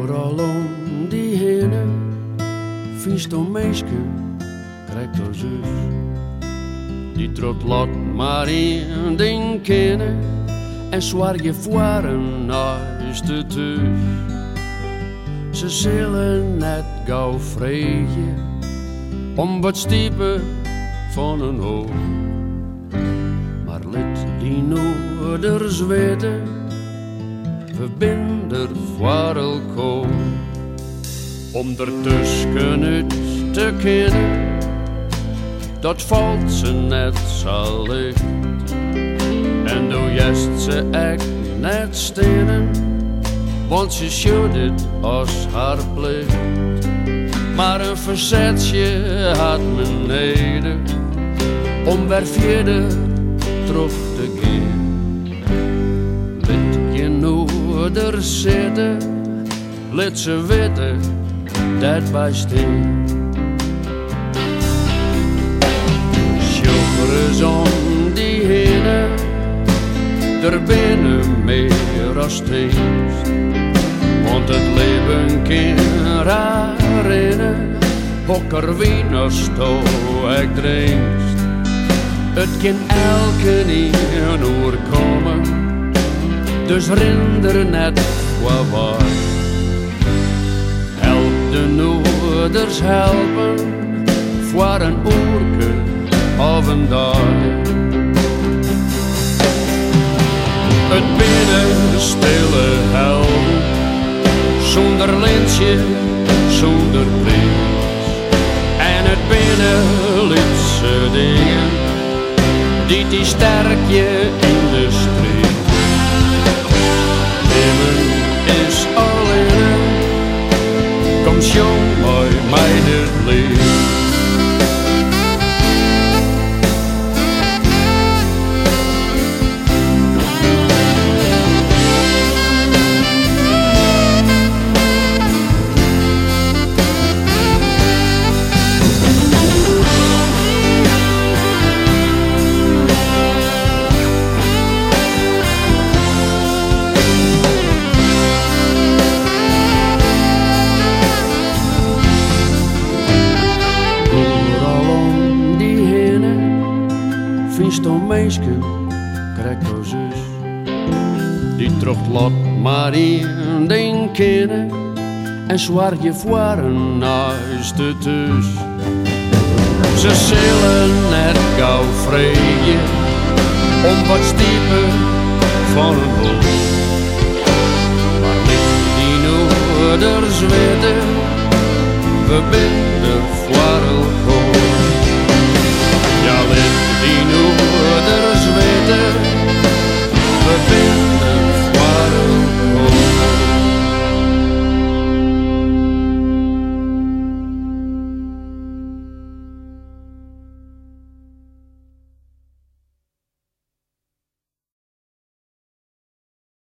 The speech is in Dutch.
Overal om die heen, vindt een meisje, krijgt haar zus. Die trot lot maar in ding kennen en zwaar je voor een huis te thuis. Ze zullen net gauw vreden om wat stiepen van een hoog. Maar let die noorders weten, we binden voor elkaar. Om ertussen uit te kennen, dat valt ze net zo licht. En doe juist ze echt net stenen, want ze schuwt het als haar plicht. Maar een verzetje had beneden, om weer verder terug te gaan. Let je noeder zitten, let ze weten dat wij staan. Sjogeren om die heen, er binnen meer als steeds. Want het leven kan raar rennen, hokker wien als sto ik drinkt. Het kan elke niet oorkomen, dus rinder net voorbij. Help de noorders helpen, voor een oerke of een dag. Het binnen stille helden, zonder lintje, zonder prijs. En het binnen lietse dingen, die sterk je in de strijd. Hemmen is alleen, kom jong mooi mij het lief. Vindt een meisje, krijgt haar zus. Die trocht lot maar in den kennen en zwaar je voor een huis te thuis. Ze zullen net gauw vreden om wat stiepen van een hoog. Maar licht die noorders weten, we binden voor elkaar. Ja, licht die noorders